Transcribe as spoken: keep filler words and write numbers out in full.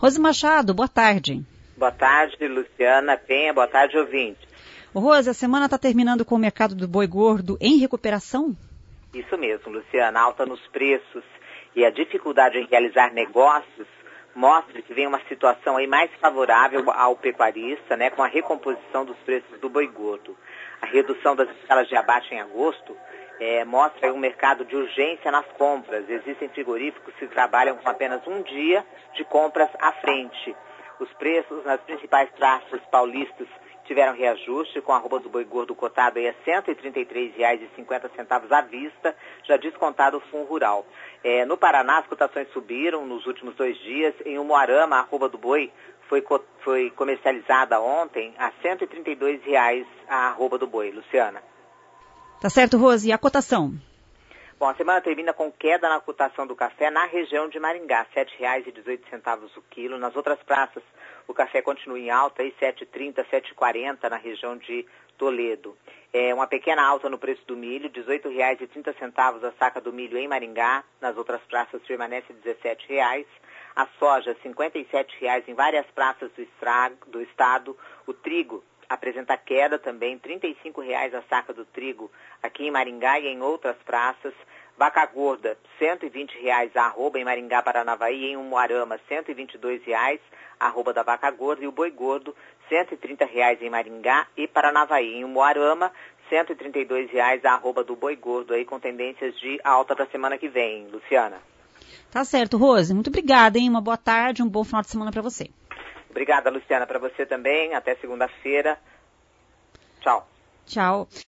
Rose Machado, boa tarde. Boa tarde, Luciana Penha, boa tarde, ouvinte. Rose, a semana está terminando com o mercado do boi gordo em recuperação? Isso mesmo, Luciana, alta nos preços e a dificuldade em realizar negócios mostra que vem uma situação aí mais favorável ao pecuarista, né, com a recomposição dos preços do boi gordo. A redução das escalas de abate em agosto é, mostra aí um mercado de urgência nas compras. Existem frigoríficos que trabalham com apenas um dia de compras à frente. Os preços nas principais praças paulistas tiveram reajuste, com a arroba do boi gordo cotado aí a cento e trinta e três reais e cinquenta centavos à vista, já descontado o fundo rural. É, no Paraná, as cotações subiram nos últimos dois dias. Em Umuarama, a arroba do boi foi, foi comercializada ontem a cento e trinta e dois reais a arroba do boi. Luciana. Tá certo, Rose. E a cotação? Bom, a semana termina com queda na cotação do café na região de Maringá, sete reais e dezoito centavos o quilo. Nas outras praças, o café continua em alta, aí sete reais e trinta centavos, sete reais e quarenta centavos na região de Toledo. É uma pequena alta no preço do milho, dezoito reais e trinta centavos a saca do milho em Maringá. Nas outras praças permanece dezessete reais. A soja, cinquenta e sete reais em várias praças do, estrago, do estado. O trigo apresenta queda também, trinta e cinco reais a saca do trigo aqui em Maringá e em outras praças. Vaca gorda, cento e vinte reais a arroba em Maringá, Paranavaí, e em Umuarama, cento e vinte e dois reais a arroba da vaca gorda, e o boi gordo, cento e trinta reais em Maringá e Paranavaí. Em Umuarama, cento e trinta e dois reais a arroba do boi gordo, aí com tendências de alta para a semana que vem. Luciana. Tá certo, Rose. Muito obrigada, hein? Uma boa tarde, um bom final de semana para você. Obrigada, Luciana, para você também. Até segunda-feira. Tchau. Tchau.